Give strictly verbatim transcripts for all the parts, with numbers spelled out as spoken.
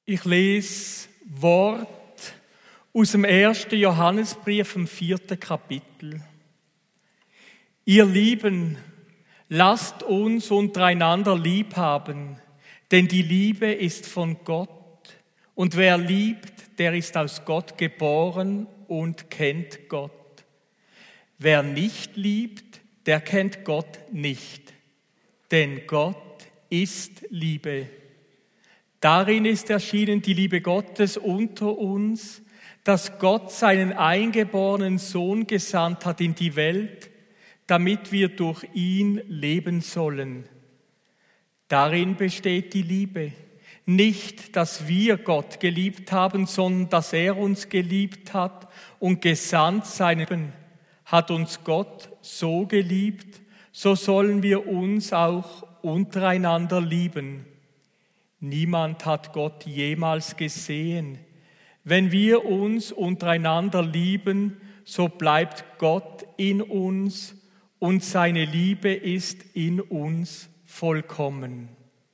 Ich lese Wort aus dem ersten Johannesbrief, im vierten Kapitel. Ihr Lieben, lasst uns untereinander lieb haben, denn die Liebe ist von Gott. Und wer liebt, der ist aus Gott geboren und kennt Gott. Wer nicht liebt, der kennt Gott nicht, denn Gott ist Liebe. Darin ist erschienen die Liebe Gottes unter uns, dass Gott seinen eingeborenen Sohn gesandt hat in die Welt, damit wir durch ihn leben sollen. Darin besteht die Liebe. Nicht, dass wir Gott geliebt haben, sondern dass er uns geliebt hat und gesandt seinen, hat uns Gott so geliebt, so sollen wir uns auch untereinander lieben. Niemand hat Gott jemals gesehen. Wenn wir uns untereinander lieben, so bleibt Gott in uns und seine Liebe ist in uns vollkommen.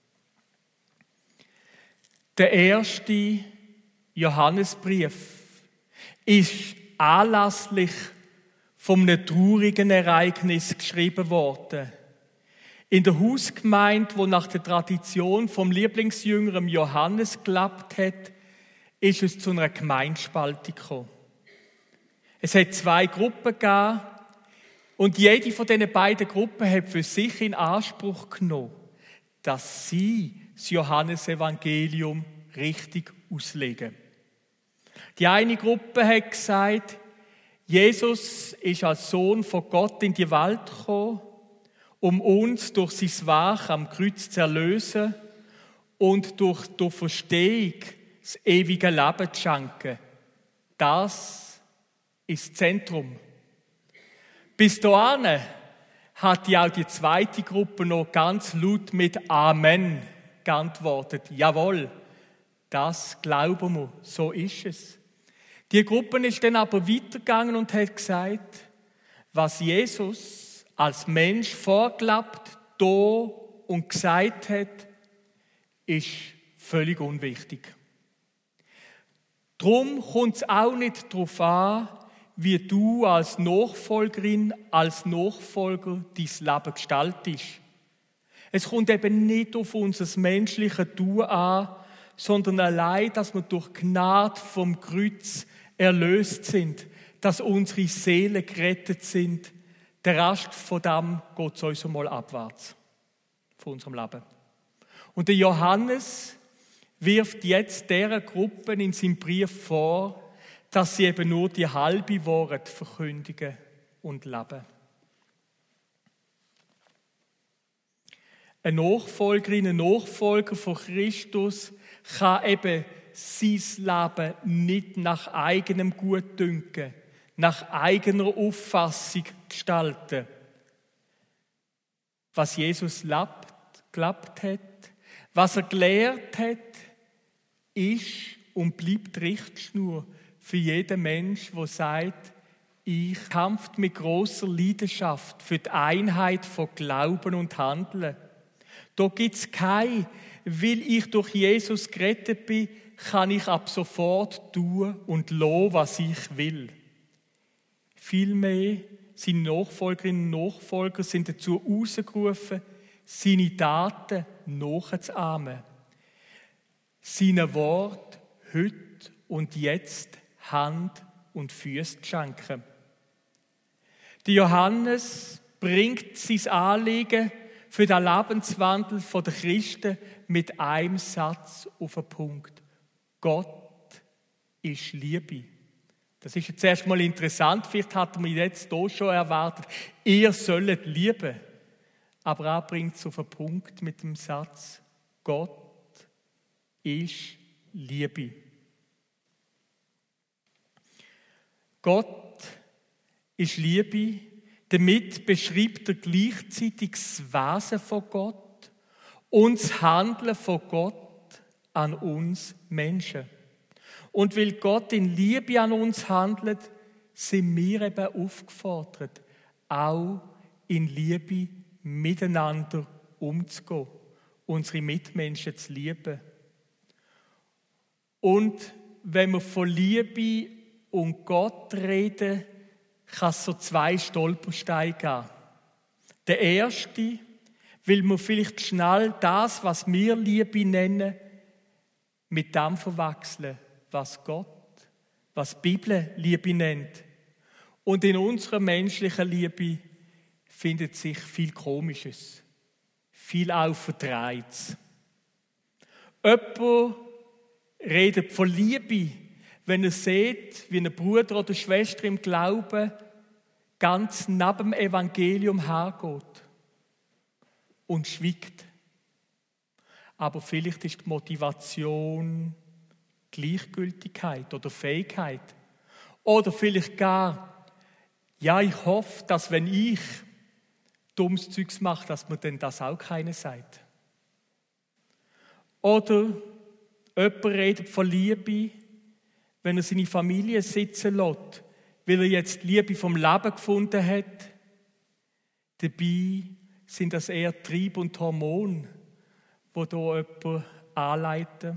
Der erste Johannesbrief ist anlässlich von einem traurigen Ereignis geschrieben worden. In der Hausgemeinde, wo nach der Tradition vom Lieblingsjünger Johannes gelebt hat, ist es zu einer Gemeinspaltung gekommen. Es hat zwei Gruppen gegeben und jede von diesen beiden Gruppen hat für sich in Anspruch genommen, dass sie das Johannesevangelium richtig auslegen. Die eine Gruppe hat gesagt, Jesus ist als Sohn von Gott in die Welt gekommen, um uns durch sein Werk am Kreuz zu erlösen und durch die Auferstehung das ewige Leben zu schenken. Das ist das Zentrum. Bis dahin hat ja auch die zweite Gruppe noch ganz laut mit Amen geantwortet. Jawohl, das glauben wir, so ist es. Die Gruppe ist dann aber weitergegangen und hat gesagt, was Jesus als Mensch vorgelebt, da und gesagt hat, ist völlig unwichtig. Darum kommt es auch nicht darauf an, wie du als Nachfolgerin, als Nachfolger dein Leben gestaltest. Es kommt eben nicht auf unser menschliches Tun an, sondern allein, dass wir durch Gnade vom Kreuz erlöst sind, dass unsere Seelen gerettet sind. Der Rest von dem geht so uns mal abwärts von unserem Leben. Und der Johannes wirft jetzt dieser Gruppe in seinem Brief vor, dass sie eben nur die halbe Wahrheit verkündigen und leben. Eine Nachfolgerin, ein Nachfolger von Christus kann eben sein Leben nicht nach eigenem Gutdünken, nach eigener Auffassung gestalten. Was Jesus lebt, gelebt hat, was er gelehrt hat, ist und bleibt Richtschnur für jeden Mensch, der sagt, ich kämpfe mit großer Leidenschaft für die Einheit von Glauben und Handeln. Da gibt es kein, weil ich durch Jesus gerettet bin, kann ich ab sofort tun und lassen, was ich will. Vielmehr seine Nachfolgerinnen und Nachfolger sind dazu ausgerufen, seine Taten nachzuahmen. Seine Worte heute und jetzt Hand und Füße zu schenken. Der Johannes bringt sein Anliegen für den Lebenswandel der Christen mit einem Satz auf den Punkt. Gott ist Liebe. Das ist jetzt erstmal interessant, vielleicht hat man jetzt hier schon erwartet, ihr sollt lieben. Aber er bringt es auf den Punkt mit dem Satz, Gott ist Liebe. Gott ist Liebe, damit beschreibt er gleichzeitig das Wesen von Gott und das Handeln von Gott an uns Menschen. Und weil Gott in Liebe an uns handelt, sind wir eben aufgefordert, auch in Liebe miteinander umzugehen, unsere Mitmenschen zu lieben. Und wenn wir von Liebe und Gott reden, kann es so zwei Stolpersteine geben. Der erste, weil wir vielleicht schnell das, was wir Liebe nennen, mit dem verwechseln, was Gott, was die Bibel Liebe nennt. Und in unserer menschlichen Liebe findet sich viel Komisches, viel auch Verdrehtes. Jemand redet von Liebe, wenn er sieht, wie ein Bruder oder Schwester im Glauben ganz neben dem Evangelium hergeht und schweigt. Aber vielleicht ist die Motivation Gleichgültigkeit oder Fähigkeit. Oder vielleicht gar, ja, ich hoffe, dass wenn ich dummes Zeugs mache, dass mir denn das auch keiner sagt. Oder jemand redet von Liebe, wenn er seine Familie sitzen lässt, weil er jetzt die Liebe vom Leben gefunden hat. Dabei sind das eher Trieb und Hormone, die hier jemand anleiten.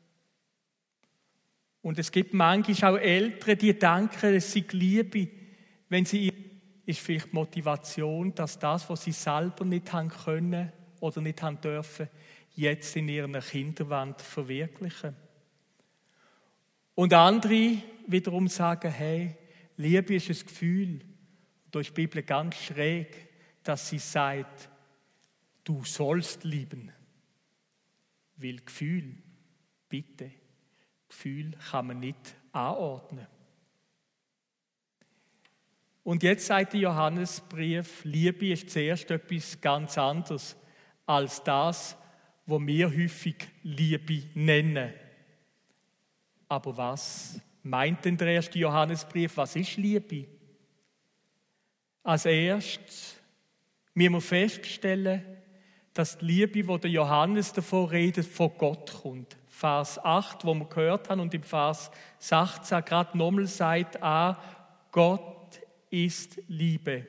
Und es gibt manchmal auch Eltern, die denken, es sei Liebe, wenn sie, ist vielleicht die Motivation, dass das, was sie selber nicht haben können oder nicht haben dürfen, jetzt in ihren Kindern verwirklichen. Und andere wiederum sagen, hey, Liebe ist ein Gefühl. Da ist die Bibel ganz schräg, dass sie sagt, du sollst lieben. Weil Gefühl, bitte, Gefühl kann man nicht anordnen. Und jetzt sagt der Johannesbrief, Liebe ist zuerst etwas ganz anderes als das, was wir häufig Liebe nennen. Aber was meint denn der erste Johannesbrief? Was ist Liebe? Als erstes müssen wir feststellen, dass die Liebe, die der Johannes davon redet, von Gott kommt. Vers acht, wo wir gehört haben, und im Vers sechzehn gerade nochmal sagt an, Gott ist Liebe.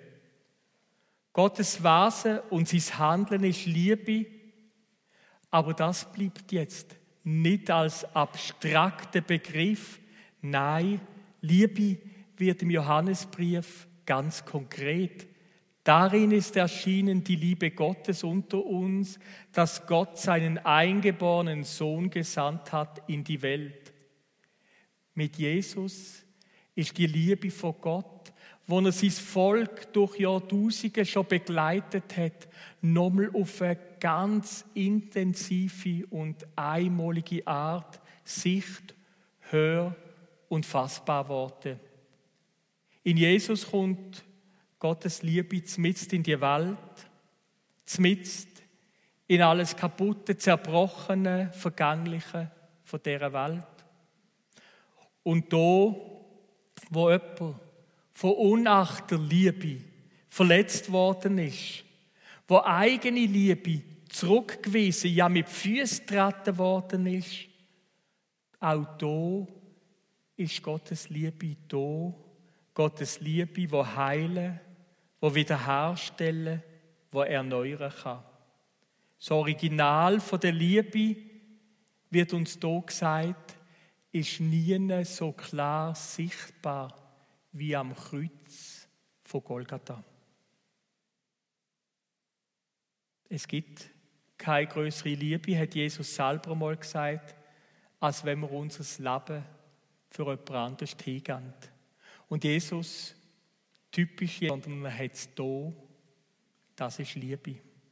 Gottes Wesen und sein Handeln ist Liebe, aber das bleibt jetzt nicht als abstrakter Begriff. Nein, Liebe wird im Johannesbrief ganz konkret. Darin ist erschienen die Liebe Gottes unter uns, dass Gott seinen eingeborenen Sohn gesandt hat in die Welt. Mit Jesus ist die Liebe von Gott, wo er sein Volk durch Jahrtausende schon begleitet hat, nochmal auf eine ganz intensive und einmalige Art sicht-, hör- und fassbar worden. In Jesus kommt Gottes Liebe zmitzt in die Welt, zmitzt in alles Kaputte, Zerbrochene, Vergängliche von dieser Welt. Und da, wo jemand von unachter Liebe verletzt worden ist, wo eigene Liebe zurückgewiesen, ja mit Füßen getreten worden ist, auch da ist Gottes Liebe da. Gottes Liebe, die heilen, die wiederherstellen, die erneuern kann. Das Original von der Liebe, wird uns hier gesagt, ist nie so klar sichtbar wie am Kreuz von Golgatha. Es gibt keine größere Liebe, hat Jesus selber mal gesagt, als wenn wir unser Leben für jemand anderes hingeben. Und Jesus, typisch, sondern er hat es da, das ist Liebe.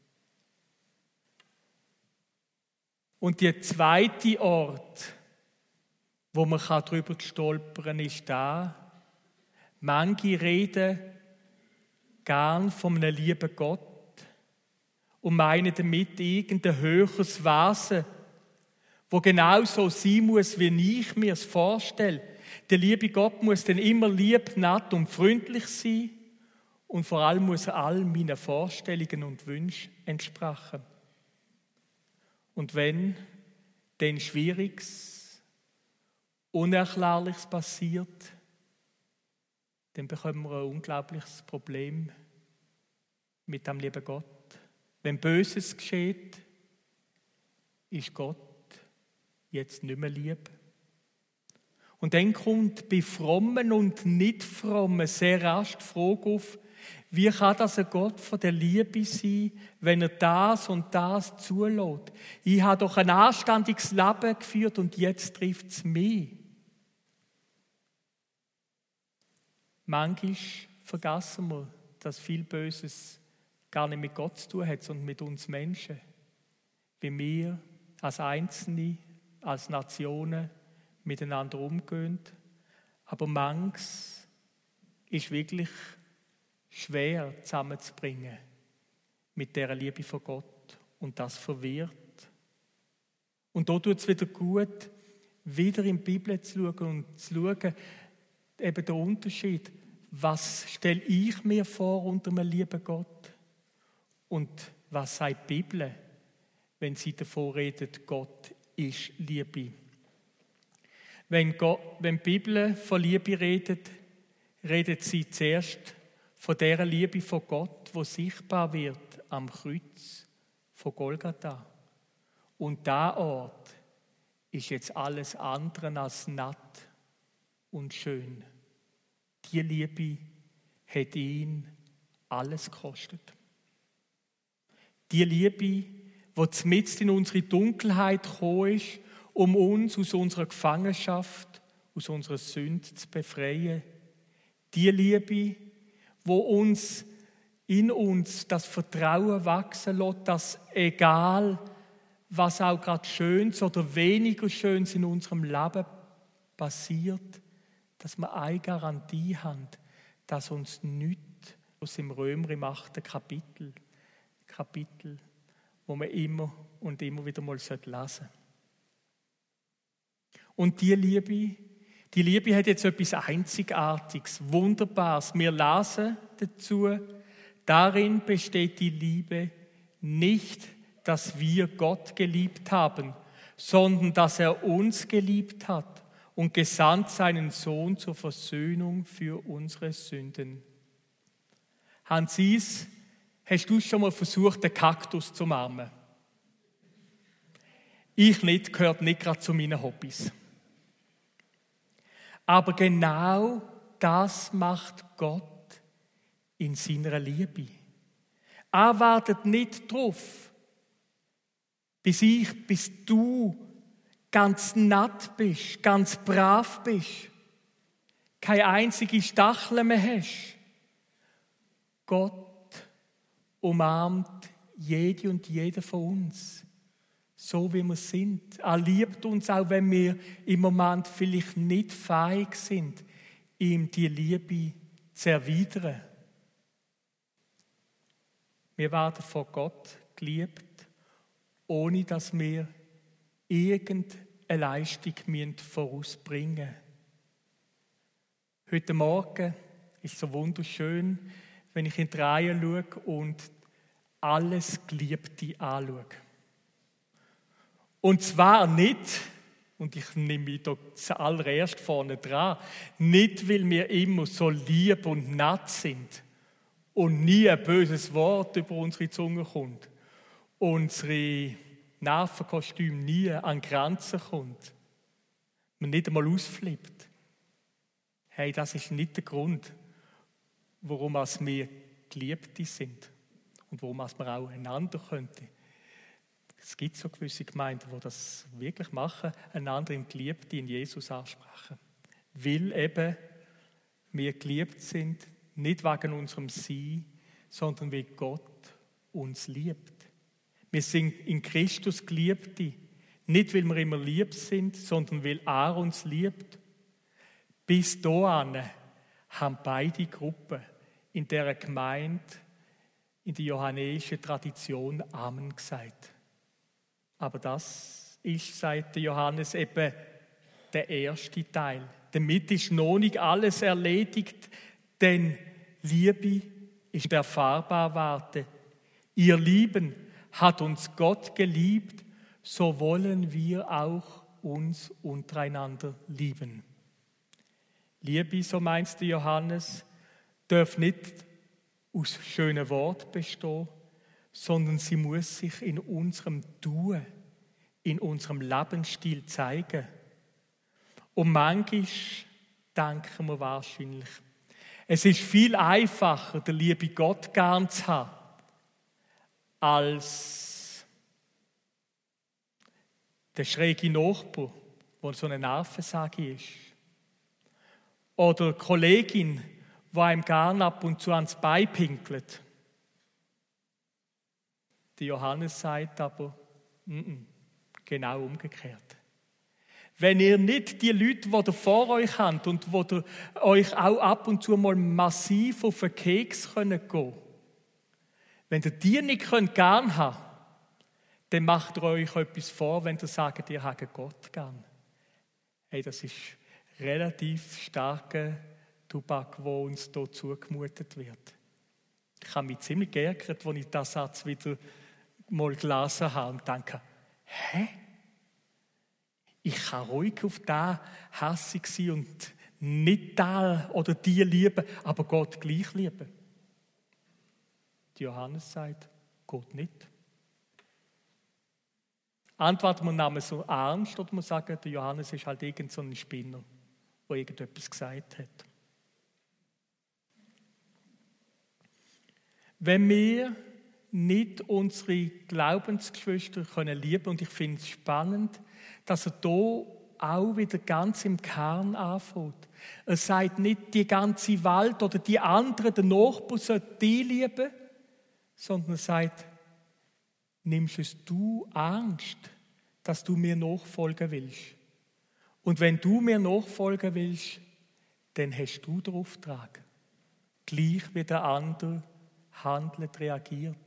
Und der zweite Ort, wo man darüber stolpern kann, ist da, manche reden gern von einem lieben Gott und meinen damit irgendein höheres Wesen, wo genau so sein muss, wie ich mir es vorstelle. Der liebe Gott muss dann immer lieb, nett und freundlich sein und vor allem muss er all meinen Vorstellungen und Wünschen entsprechen. Und wenn dann Schwieriges, Unerklärliches passiert, dann bekommen wir ein unglaubliches Problem mit dem lieben Gott. Wenn Böses geschieht, ist Gott jetzt nicht mehr lieb. Und dann kommt bei Frommen und Nicht-Frommen sehr rasch die Frage auf, wie kann das ein Gott von der Liebe sein, wenn er das und das zulässt? Ich habe doch ein anständiges Leben geführt und jetzt trifft es mich. Manchmal vergessen wir, dass viel Böses gar nicht mit Gott zu tun hat, sondern mit uns Menschen. Wie wir als Einzelne, als Nationen miteinander umgehen. Aber manches ist wirklich schwer zusammenzubringen mit dieser Liebe von Gott. Und das verwirrt. Und da tut es wieder gut, wieder in die Bibel zu schauen und zu schauen, eben der Unterschied. Was stelle ich mir vor unter einem lieben Gott? Und was sagt die Bibel, wenn sie davon redet, Gott ist Liebe? Wenn, Gott, wenn die Bibel von Liebe redet, redet sie zuerst von der Liebe von Gott, die sichtbar wird am Kreuz von Golgatha. Und dieser Ort ist jetzt alles andere als natt und schön. Die Liebe hat ihn alles gekostet. Die Liebe, die mitten in unsere Dunkelheit gekommen ist, um uns aus unserer Gefangenschaft, aus unserer Sünde zu befreien. Die Liebe, wo uns in uns das Vertrauen wachsen lässt, dass egal, was auch gerade Schönes oder weniger Schönes in unserem Leben passiert, dass wir eine Garantie haben, dass uns nichts aus dem Römer im achten Kapitel, Kapitel, wo man immer und immer wieder mal lesen sollte. Und die Liebe, die Liebe hat jetzt etwas Einzigartiges, Wunderbares. Wir lesen dazu, darin besteht die Liebe nicht, dass wir Gott geliebt haben, sondern dass er uns geliebt hat und gesandt seinen Sohn zur Versöhnung für unsere Sünden. Hansis, hast du schon mal versucht, den Kaktus zu umarmen? Ich nicht, gehört nicht gerade zu meinen Hobbys. Aber genau das macht Gott in seiner Liebe. Er wartet nicht drauf, bis ich, bis du ganz nett bist, ganz brav bist, keine einzige Stachel mehr hast. Gott umarmt jede und jede von uns, so wie wir sind. Er liebt uns, auch wenn wir im Moment vielleicht nicht fähig sind, ihm die Liebe zu erwidern. Wir werden von Gott geliebt, ohne dass wir irgendeine Leistung vorausbringen müssen. Heute Morgen ist es so wunderschön, wenn ich in die Reihe schaue und alles Geliebte anschaue. Und zwar nicht, und ich nehme mich da zuallererst vorne dran, nicht, weil wir immer so lieb und nett sind und nie ein böses Wort über unsere Zunge kommt, unsere Nervenkostüm nie an Grenzen kommt, man nicht einmal ausflippt. Hey, das ist nicht der Grund, warum wir Geliebte sind und warum wir auch einander könnten. Es gibt so gewisse Gemeinden, die das wirklich machen, einander im Geliebten in Jesus ansprechen. Weil eben wir geliebt sind, nicht wegen unserem Sein, sondern weil Gott uns liebt. Wir sind in Christus Geliebte, nicht weil wir immer lieb sind, sondern weil er uns liebt. Bis dahin haben beide Gruppen in dieser Gemeinde, in der johannäischen Tradition Amen gesagt. Aber das ist, sagt Johannes, eben der erste Teil. Damit ist noch nicht alles erledigt, denn Liebe ist erfahrbar warte. Ihr Lieben hat uns Gott geliebt, so wollen wir auch uns untereinander lieben. Liebe, so meinst du Johannes, darf nicht aus schönen Worten bestehen, sondern sie muss sich in unserem Tun, in unserem Lebensstil zeigen. Und manchmal denken wir wahrscheinlich, es ist viel einfacher, den lieben Gott gern zu haben, als der schräge Nachbar, der so eine Nervensage ist. Oder die Kollegin, die einem gern ab und zu ans Bein pinkelt. Der Johannes sagt aber, n-n, genau umgekehrt. Wenn ihr nicht die Leute, die ihr vor euch habt und die euch auch ab und zu mal massiv auf den Keks gehen können, wenn ihr die nicht gern haben könnt, dann macht ihr euch etwas vor, wenn ihr sagt, ihr habt Gott gern. Hey, das ist relativ starker Tobak, der uns hier zugemutet wird. Ich habe mich ziemlich geärgert, als ich diesen Satz wieder mal gelesen habe und dachte, hä? Ich kann ruhig auf den hässig sein und nicht da oder die lieben, aber Gott gleich lieben. Johannes sagt, Gott nicht. Antworten wir nehmen so ernst oder wir sagen, der Johannes ist halt irgend so ein Spinner, der irgendetwas gesagt hat. Wenn wir nicht unsere Glaubensgeschwister können lieben, und ich finde es spannend, dass er hier auch wieder ganz im Kern anfängt. Er sagt nicht, die ganze Welt oder die anderen, der Nachbar sollte die lieben, sondern er sagt, nimmst es du ernst, dass du mir nachfolgen willst. Und wenn du mir nachfolgen willst, dann hast du den Auftrag. Gleich wie der andere handelt, reagiert.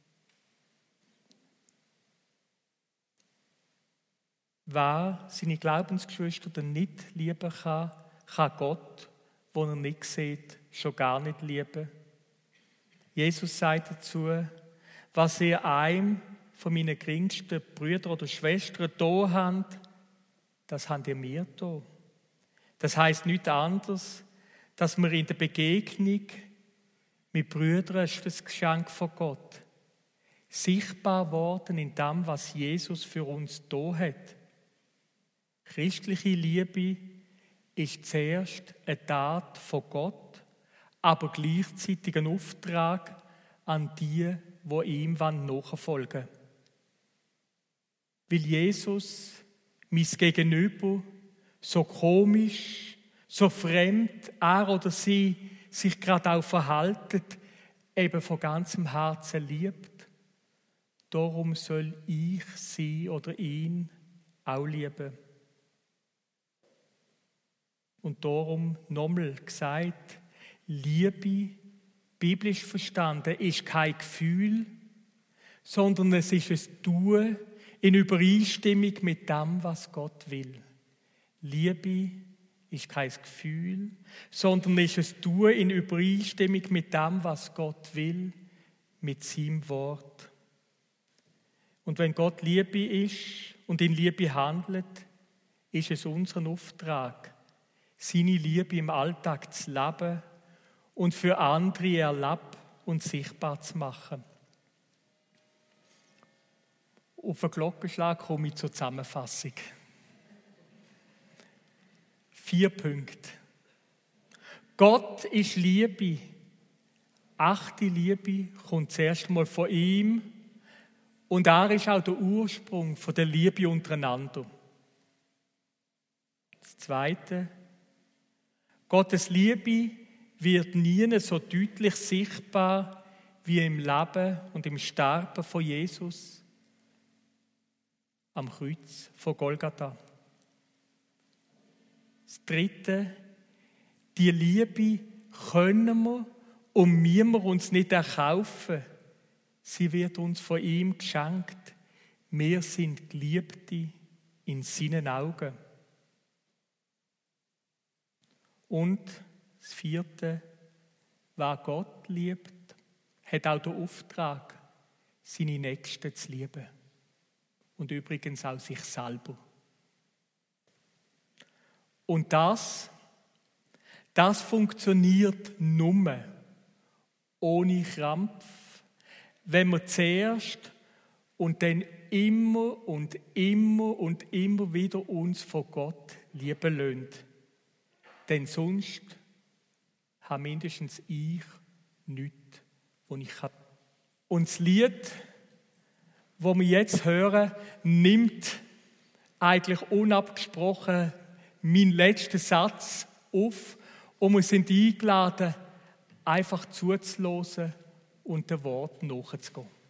Wer seine Glaubensgeschwister dann nicht lieben kann, kann Gott, den er nicht sieht, schon gar nicht lieben. Jesus sagt dazu, was ihr einem von meinen geringsten Brüdern oder Schwestern da habt, das habt ihr mir da. Das heisst nichts anderes, dass wir in der Begegnung mit Brüdern, ist das Geschenk von Gott, sichtbar worden in dem, was Jesus für uns da hat. Christliche Liebe ist zuerst eine Tat von Gott, aber gleichzeitig ein Auftrag an die, die ihm nachfolgen wollen. Weil Jesus, mein Gegenüber, so komisch, so fremd er oder sie sich gerade auch verhalten, eben von ganzem Herzen liebt. Darum soll ich sie oder ihn auch lieben. Und darum nochmal gesagt, Liebe, biblisch verstanden, ist kein Gefühl, sondern es ist ein Tun in Übereinstimmung mit dem, was Gott will. Liebe ist kein Gefühl, sondern ist ein Tun in Übereinstimmung mit dem, was Gott will, mit seinem Wort. Und wenn Gott Liebe ist und in Liebe handelt, ist es unser Auftrag, seine Liebe im Alltag zu leben und für andere erlebt und sichtbar zu machen. Auf den Glockenschlag komme ich zur Zusammenfassung. Vier Punkte. Gott ist Liebe. Echte Liebe kommt zuerst mal von ihm und er ist auch der Ursprung von der Liebe untereinander. Das Zweite, Gottes Liebe wird nie so deutlich sichtbar wie im Leben und im Sterben von Jesus am Kreuz von Golgatha. Das Dritte, die Liebe können wir und müssen wir uns nicht erkaufen. Sie wird uns von ihm geschenkt. Wir sind Geliebte in seinen Augen. Und das Vierte, wer Gott liebt, hat auch den Auftrag, seine Nächsten zu lieben. Und übrigens auch sich selber. Und das, das funktioniert nur ohne Krampf, wenn wir zuerst und dann immer und immer und immer wieder uns von Gott lieben lassen. Denn sonst habe mindestens ich nichts, was ich kann. Und das Lied, das wir jetzt hören, nimmt eigentlich unabgesprochen meinen letzten Satz auf und wir sind eingeladen, einfach zuzuhören und den Worten nachzugehen.